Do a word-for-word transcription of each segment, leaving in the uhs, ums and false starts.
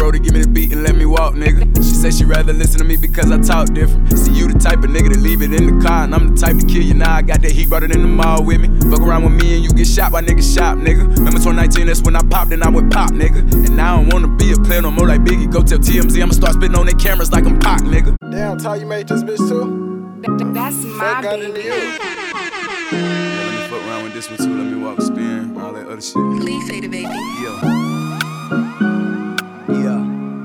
bro to give me the beat and let me walk, nigga. She said she rather listen to me because I talk different. See, you the type of nigga to leave it in the car, and I'm the type to kill you now. I got that heat, brought it in the mall with me. Fuck around with me and you get shot by niggas shop, nigga. Remember twenty nineteen, that's when I popped and I would pop, nigga. And now I don't wanna be a player no more like Biggie. Go tell T M Z I'ma start spitting on their cameras like I'm Pac, nigga. Damn, Ty, you made this bitch too? That's my baby. Yeah, let me fuck around with this one too. Let me walk, spin, all that other shit. Please say the baby. Yeah. Yeah.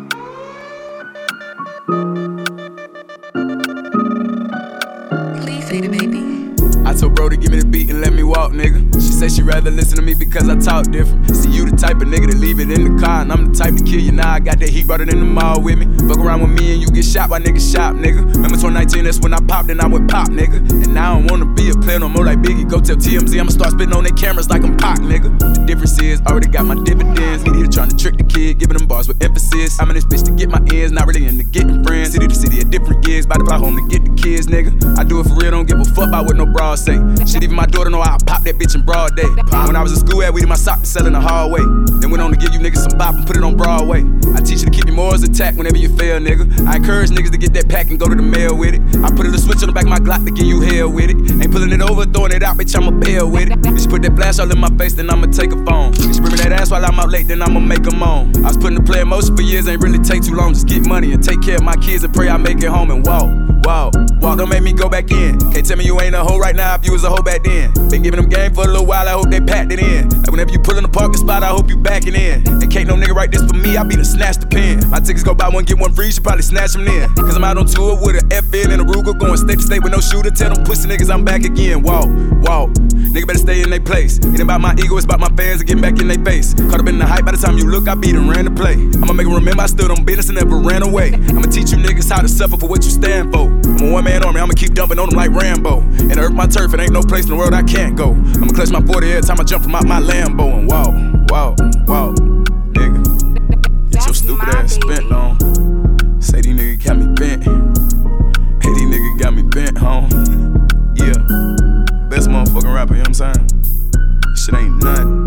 Please say the baby. I told bro to give me the beat and let me walk, nigga. She said she rather listen to me because I talk different. See, you the type of nigga to leave it in the car, and I'm the type to kill you now. I got that heat, brought it in the mall with me. Fuck around with me and you get shot by niggas shop, nigga. Remember twenty nineteen, that's when I popped and I would pop, nigga. And now I don't wanna be a player no more like Biggie. Go tell T M Z I'ma start spitting on their cameras like I'm Pac, nigga. The difference is, already got my dividends. Idiot trying to trick the kid, giving them bars with emphasis. I'm in this bitch to get my ends, not really into getting friends. City to city at different gigs, by the fly home to get the kids, nigga. I do it for real, don't give a fuck about what no bras say. Shit, even my daughter know how I pop that bitch in broad day. When I was in school, I had weed in my sock to sell in the hallway. Then went on to give you niggas some bop and put it on Broadway. I teach you to keep your morals intact whenever you fail, nigga. I encourage niggas to get that pack and go to the mail with it. I put a little switch on the back of my Glock to give you hell with it. Ain't pulling it over, throwing it out, bitch, I'ma bail with it. If she put that flash all in my face, then I'ma take a phone. If she bring me that ass while I'm out late, then I'ma make them moan. I was putting the play in motion for years, ain't really take too long. Just get money and take care of my kids and pray I make it home and walk. Walk, walk, don't make me go back in. Can't tell me you ain't a hoe right now if you was a hoe back then. Been giving them game for a little while, I hope they packed it in. Like whenever you pull in the parking spot, I hope you backing in. And can't no nigga write this for me, I be the snatch the pen. My tickets go buy one, get one free, you should probably snatch them then. Cause I'm out on tour with a F N and a Ruger, going state to state with no shooter. Tell them pussy niggas I'm back again. Walk, walk, nigga better stay in they place. Ain't about my ego, it's about my fans and getting back in they face. Caught up in the hype, by the time you look, I beat and ran the play. I'ma make them remember I stood on business and never ran away. I'ma teach you niggas how to suffer for what you stand for. I'm a one man army, I'ma keep dumping on them like Rambo. And earth my turf, it ain't no place in the world I can't go. I'ma clutch my forty every time I jump from out my Lambo and walk, walk, walk, nigga. Get your stupid ass spent on. Say these niggas got me bent. Hey, these niggas got me bent, home. Yeah, best motherfucking rapper, you know what I'm saying? Shit ain't nothing.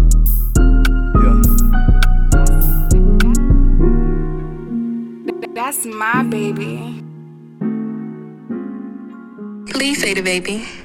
Yeah. That's my baby. Please say the baby.